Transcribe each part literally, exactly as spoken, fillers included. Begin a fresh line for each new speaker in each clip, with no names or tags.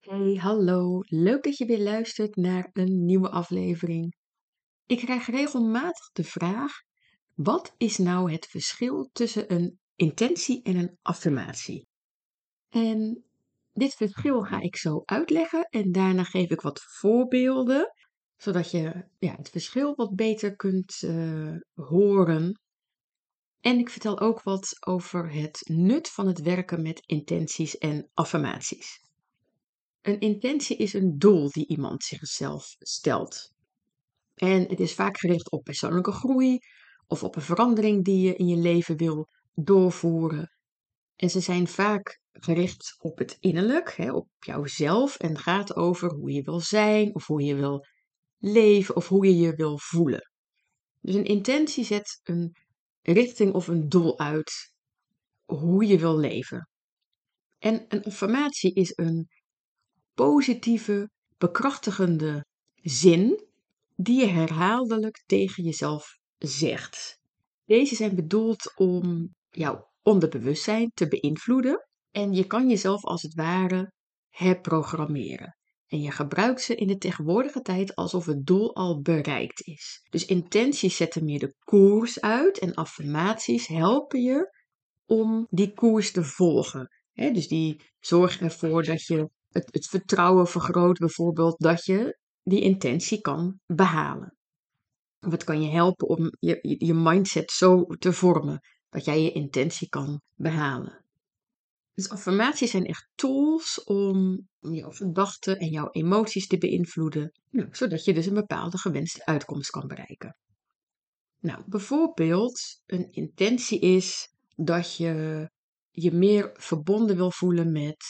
Hey, hallo. Leuk dat je weer luistert naar een nieuwe aflevering. Ik krijg regelmatig de vraag: wat is nou het verschil tussen een intentie en een affirmatie? En dit verschil ga ik zo uitleggen en daarna geef ik wat voorbeelden, zodat je ja, het verschil wat beter kunt eh, horen. En ik vertel ook wat over het nut van het werken met intenties en affirmaties. Een intentie is een doel die iemand zichzelf stelt. En het is vaak gericht op persoonlijke groei of op een verandering die je in je leven wil doorvoeren. En ze zijn vaak gericht op het innerlijk, hè, op jouzelf en gaat over hoe je wil zijn of hoe je wil leven of hoe je je wil voelen. Dus een intentie zet een richting of een doel uit hoe je wil leven. En een affirmatie is een positieve, bekrachtigende zin die je herhaaldelijk tegen jezelf zegt. Deze zijn bedoeld om jouw onderbewustzijn te beïnvloeden en je kan jezelf als het ware herprogrammeren. En je gebruikt ze in de tegenwoordige tijd alsof het doel al bereikt is. Dus intenties zetten meer de koers uit en affirmaties helpen je om die koers te volgen. Hè, dus die zorgen ervoor dat je het, het vertrouwen vergroot, bijvoorbeeld dat je die intentie kan behalen. Of het kan je helpen om je, je, je mindset zo te vormen dat jij je intentie kan behalen. Dus affirmaties zijn echt tools om jouw gedachten en jouw emoties te beïnvloeden, nou, zodat je dus een bepaalde gewenste uitkomst kan bereiken. Nou, bijvoorbeeld een intentie is dat je je meer verbonden wil voelen met,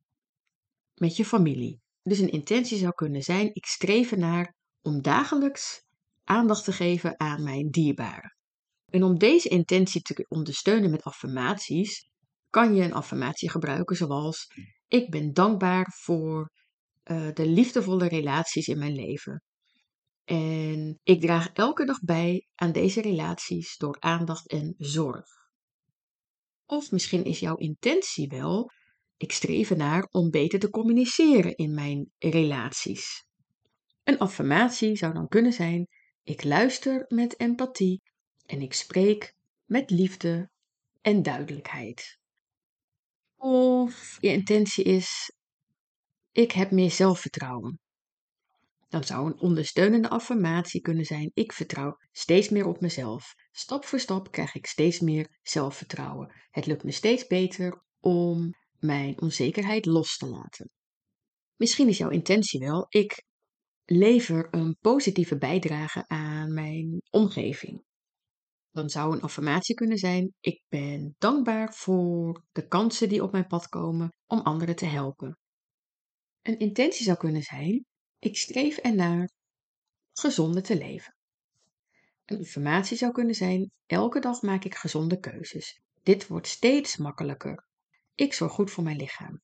met je familie. Dus een intentie zou kunnen zijn: ik streef ernaar om dagelijks aandacht te geven aan mijn dierbaren. En om deze intentie te ondersteunen met affirmaties, kan je een affirmatie gebruiken zoals: ik ben dankbaar voor uh, de liefdevolle relaties in mijn leven. En ik draag elke dag bij aan deze relaties door aandacht en zorg. Of misschien is jouw intentie wel: ik streef ernaar om beter te communiceren in mijn relaties. Een affirmatie zou dan kunnen zijn: ik luister met empathie en ik spreek met liefde en duidelijkheid. Of je intentie is: ik heb meer zelfvertrouwen. Dan zou een ondersteunende affirmatie kunnen zijn: ik vertrouw steeds meer op mezelf. Stap voor stap krijg ik steeds meer zelfvertrouwen. Het lukt me steeds beter om mijn onzekerheid los te laten. Misschien is jouw intentie wel: ik lever een positieve bijdrage aan mijn omgeving. Dan zou een affirmatie kunnen zijn: ik ben dankbaar voor de kansen die op mijn pad komen om anderen te helpen. Een intentie zou kunnen zijn: ik streef ernaar gezonder te leven. Een affirmatie zou kunnen zijn: elke dag maak ik gezonde keuzes. Dit wordt steeds makkelijker. Ik zorg goed voor mijn lichaam.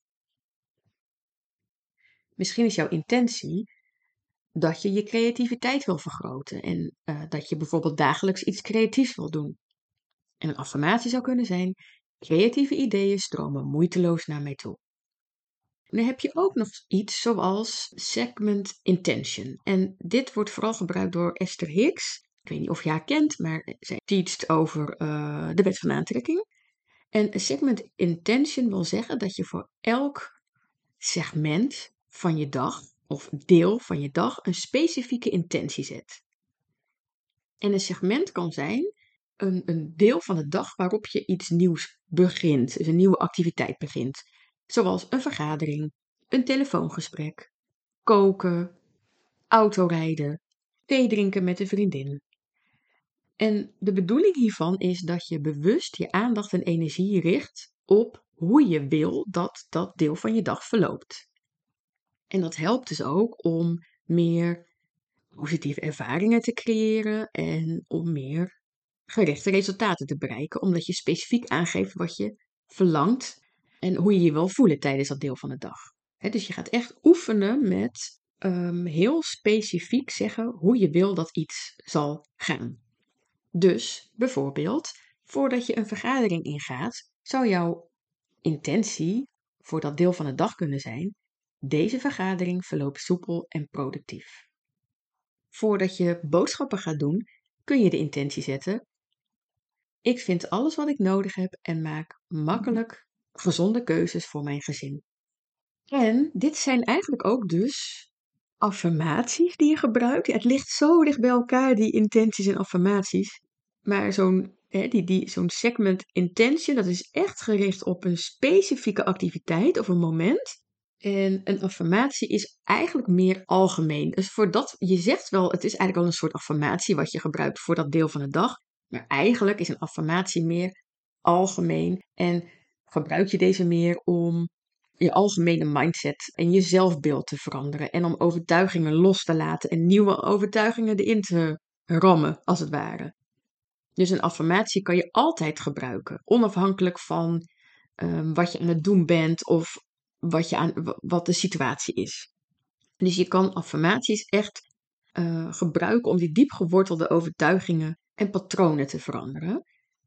Misschien is jouw intentie dat je je creativiteit wil vergroten en uh, dat je bijvoorbeeld dagelijks iets creatiefs wil doen. En een affirmatie zou kunnen zijn: creatieve ideeën stromen moeiteloos naar mij toe. En dan heb je ook nog iets zoals segment intention. En dit wordt vooral gebruikt door Esther Hicks. Ik weet niet of je haar kent, maar zij teacht over uh, de wet van aantrekking. En een segment intention wil zeggen dat je voor elk segment van je dag of deel van je dag een specifieke intentie zet. En een segment kan zijn een, een deel van de dag waarop je iets nieuws begint, dus een nieuwe activiteit begint. Zoals een vergadering, een telefoongesprek, koken, autorijden, thee drinken met een vriendin. En de bedoeling hiervan is dat je bewust je aandacht en energie richt op hoe je wil dat dat deel van je dag verloopt. En dat helpt dus ook om meer positieve ervaringen te creëren en om meer gerichte resultaten te bereiken, omdat je specifiek aangeeft wat je verlangt en hoe je je wil voelen tijdens dat deel van de dag. He, dus je gaat echt oefenen met um, heel specifiek zeggen hoe je wil dat iets zal gaan. Dus bijvoorbeeld, voordat je een vergadering ingaat, zou jouw intentie voor dat deel van de dag kunnen zijn: Deze vergadering verloopt soepel en productief. Voordat je boodschappen gaat doen, kun je de intentie zetten. Ik vind alles wat ik nodig heb en maak makkelijk gezonde keuzes voor mijn gezin. En dit zijn eigenlijk ook dus affirmaties die je gebruikt. Het ligt zo dicht bij elkaar, die intenties en affirmaties. Maar zo'n, hè, die, die, zo'n segment intention, dat is echt gericht op een specifieke activiteit of een moment. En een affirmatie is eigenlijk meer algemeen. Dus voor dat, je zegt wel, het is eigenlijk al een soort affirmatie wat je gebruikt voor dat deel van de dag. Maar eigenlijk is een affirmatie meer algemeen. En gebruik je deze meer om je algemene mindset en je zelfbeeld te veranderen. En om overtuigingen los te laten en nieuwe overtuigingen erin te rammen, als het ware. Dus een affirmatie kan je altijd gebruiken, onafhankelijk van um, wat je aan het doen bent of wat, je aan, wat de situatie is. Dus je kan affirmaties echt uh, gebruiken om die diep gewortelde overtuigingen en patronen te veranderen.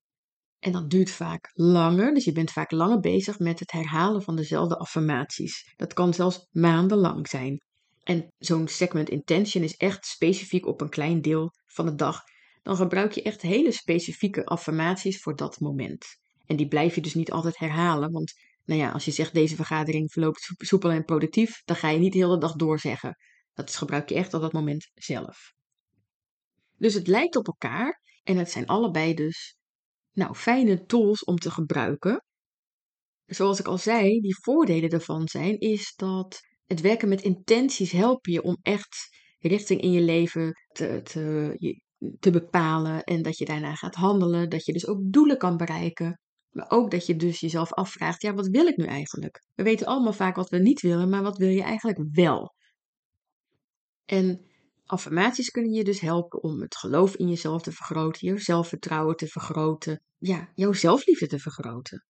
En dat duurt vaak langer, dus je bent vaak langer bezig met het herhalen van dezelfde affirmaties. Dat kan zelfs maandenlang zijn. En zo'n segment intention is echt specifiek op een klein deel van de dag. Dan gebruik je echt hele specifieke affirmaties voor dat moment. En die blijf je dus niet altijd herhalen, want nou ja, als je zegt deze vergadering verloopt soepel en productief, dan ga je niet de hele dag doorzeggen. Dat gebruik je echt op dat moment zelf. Dus het lijkt op elkaar en het zijn allebei dus nou, fijne tools om te gebruiken. Zoals ik al zei, die voordelen daarvan zijn, is dat het werken met intenties helpt je om echt richting in je leven te, te, te bepalen en dat je daarna gaat handelen, dat je dus ook doelen kan bereiken. Maar ook dat je dus jezelf afvraagt, ja, wat wil ik nu eigenlijk? We weten allemaal vaak wat we niet willen, maar wat wil je eigenlijk wel? En affirmaties kunnen je dus helpen om het geloof in jezelf te vergroten, je zelfvertrouwen te vergroten, ja, jouw zelfliefde te vergroten.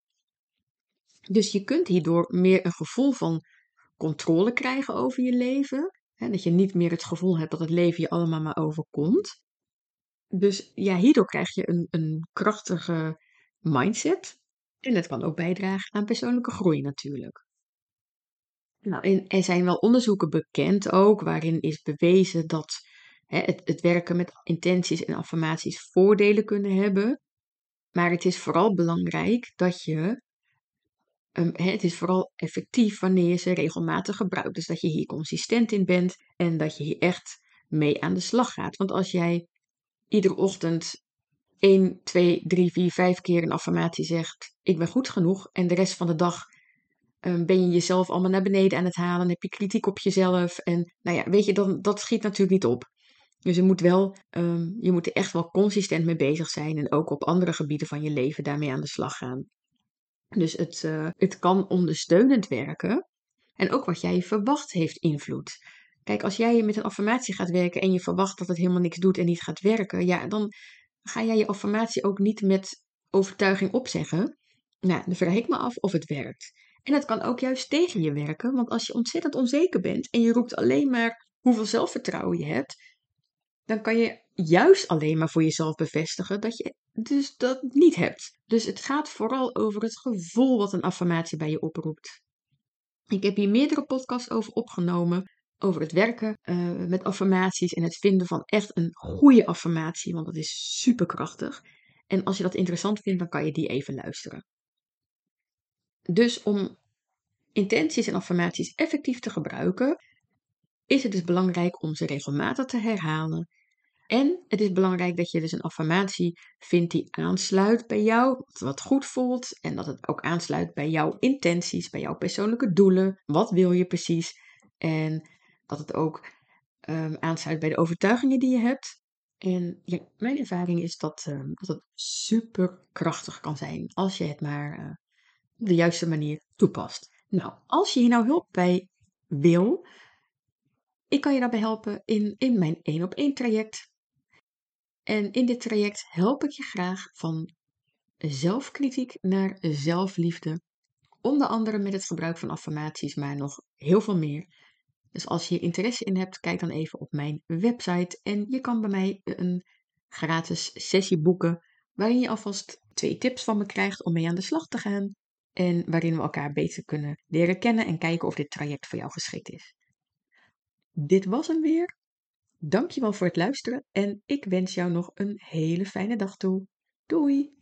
Dus je kunt hierdoor meer een gevoel van controle krijgen over je leven. Hè, dat je niet meer het gevoel hebt dat het leven je allemaal maar overkomt. Dus ja, hierdoor krijg je een, een krachtige mindset. En dat kan ook bijdragen aan persoonlijke groei natuurlijk. Nou, en er zijn wel onderzoeken bekend ook, waarin is bewezen dat hè, het, het werken met intenties en affirmaties voordelen kunnen hebben. Maar het is vooral belangrijk dat je, um, hè, het is vooral effectief wanneer je ze regelmatig gebruikt. Dus dat je hier consistent in bent en dat je hier echt mee aan de slag gaat. Want als jij iedere ochtend één, twee, drie, vier, vijf keer een affirmatie zegt, ik ben goed genoeg, en de rest van de dag um, ben je jezelf allemaal naar beneden aan het halen, heb je kritiek op jezelf. En nou ja, weet je, dan, dat schiet natuurlijk niet op. Dus je moet, wel, um, je moet er echt wel consistent mee bezig zijn en ook op andere gebieden van je leven daarmee aan de slag gaan. Dus het, uh, het kan ondersteunend werken en ook wat jij verwacht heeft invloed. Kijk, als jij met een affirmatie gaat werken en je verwacht dat het helemaal niks doet en niet gaat werken, ja, dan ga jij je affirmatie ook niet met overtuiging opzeggen. Nou, dan vraag ik me af of het werkt. En het kan ook juist tegen je werken, want als je ontzettend onzeker bent en je roept alleen maar hoeveel zelfvertrouwen je hebt, dan kan je juist alleen maar voor jezelf bevestigen dat je dus dat niet hebt. Dus het gaat vooral over het gevoel wat een affirmatie bij je oproept. Ik heb hier meerdere podcasts over opgenomen, over het werken uh, met affirmaties en het vinden van echt een goede affirmatie, want dat is superkrachtig. En als je dat interessant vindt, dan kan je die even luisteren. Dus om intenties en affirmaties effectief te gebruiken, is het dus belangrijk om ze regelmatig te herhalen. En het is belangrijk dat je dus een affirmatie vindt die aansluit bij jou, wat goed voelt. En dat het ook aansluit bij jouw intenties, bij jouw persoonlijke doelen. Wat wil je precies? En dat het ook um, aansluit bij de overtuigingen die je hebt. En ja, mijn ervaring is dat, um, dat het super krachtig kan zijn als je het maar uh, op de juiste manier toepast. Nou, als je hier nou hulp bij wil, ik kan je daarbij helpen in, in mijn één op één traject. En in dit traject help ik je graag van zelfkritiek naar zelfliefde. Onder andere met het gebruik van affirmaties, maar nog heel veel meer. Dus als je hier interesse in hebt, kijk dan even op mijn website. En je kan bij mij een gratis sessie boeken, waarin je alvast twee tips van me krijgt om mee aan de slag te gaan. en waarin we elkaar beter kunnen leren kennen en kijken of dit traject voor jou geschikt is. Dit was hem weer. Dankjewel voor het luisteren en ik wens jou nog een hele fijne dag toe. Doei!